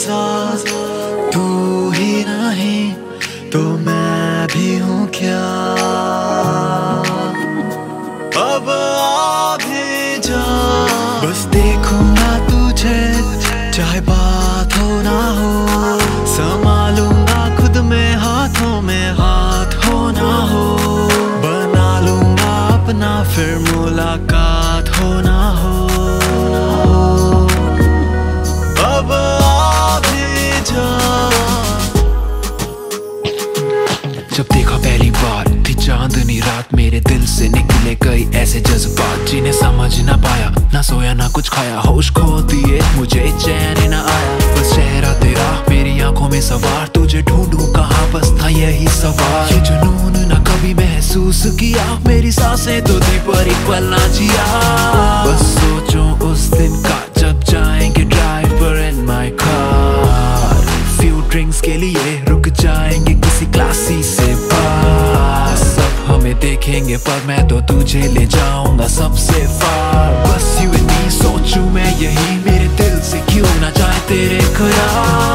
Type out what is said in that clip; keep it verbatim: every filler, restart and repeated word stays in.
मजा तू ही नहीं तो मैं भी हूँ क्या। अब आ भी जा, बस देखूंगा तुझे चाहे बात हो ना हो, संभालूंगा खुद में हाथों में हाथ हो ना हो, बना लूंगा अपना फिर मुलाकात हो ना हो। अब आ भी जा। जब देखा पहली बार थी चांदनी रात, मेरे दिल से निकले कई ऐसे जज्बात जिन्हें समझ ना पाया, ना सोया ना कुछ खाया, होश खो दिए मुझे चैन ना आया। बस चेहरा तेरा मेरी आंखों में सवार, तुझे ढूंढूं कहाँ बस था यही सवाल। ये जुनून ना कभी महसूस किया, मेरी सांसें तो थी पर एक पल ना जिया। बस सोचो उस दिन का जब जाएंगे driver and my car, few drinks के लिए रुक जाएंगे किसी क्लासी से बाहर। सब हमें देखेंगे पर मैं तो तुझे ले जाऊंगा सबसे फार। बस यू एंड मी सोचूं मैं यही, मेरे दिल से क्यों ना जाए तेरे ख्याल।